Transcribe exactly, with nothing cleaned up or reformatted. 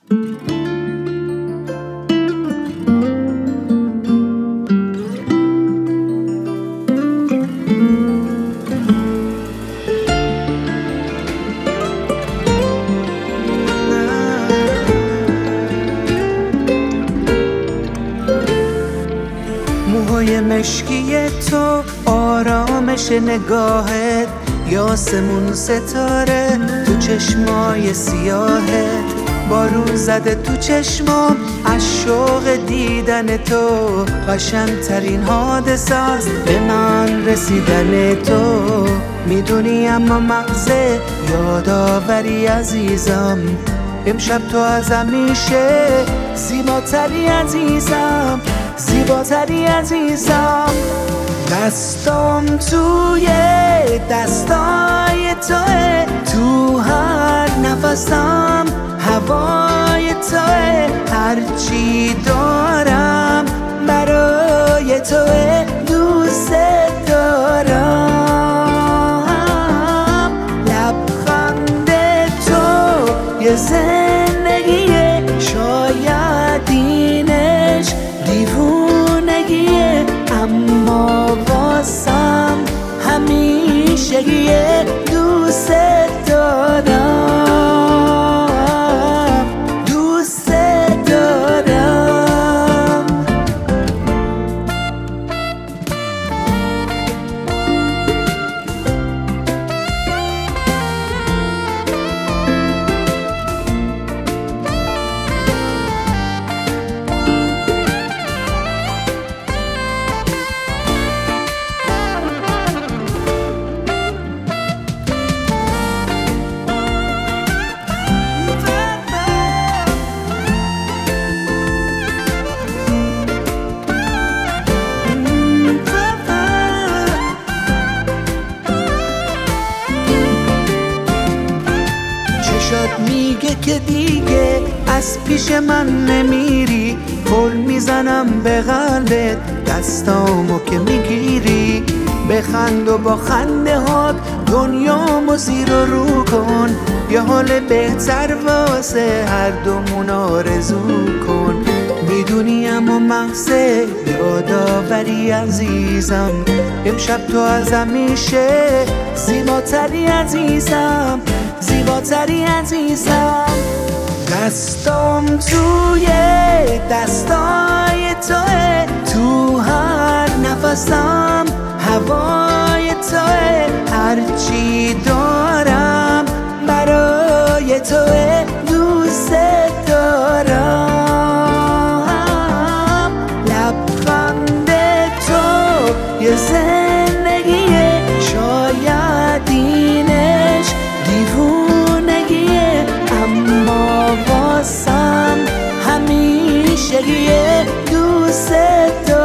موهای مشکی تو، آرامش نگاهت، یاسمون ستاره تو چشمای سیاهت، بارون زده تو چشمام از شوق دیدن تو، قشنگترین حادثه است به من رسیدن تو. میدونی اما مغزه یادآوری عزیزم، امشب تو از همیشه زیباتری عزیزم، زیباتری عزیزم. دستام توی دستای توه، تو هر نفسم هوای توه، هرچی دارم برای توه، دوست دارم. لبخند تو یه زندگیه، شاید اینش دیوونگیه، اما واسم همیشگیه، دوست دارم، دوست دارم. چشات میگه که دیگه از پیش من نمیری، گل میزنم به قلبت دستامو که میگیری. بخند و با خنده هات دنیامو زیر و رو کن، یه حال بهتر واسه هر دومون آرزو کن. میدونی اما مغزه یادآوری عزیزم، امشب تو از همیشه زیباتری عزیزم، زیباتری عزیزم. دستام توی دستای توه، تو هر نفسم هوای توه، هرچی دارم برای توه، دوست دارم. لبخند تو یه زندگیه، شاید اینش دیوونگیه، اما واسم همیشگیه، دوست دارم.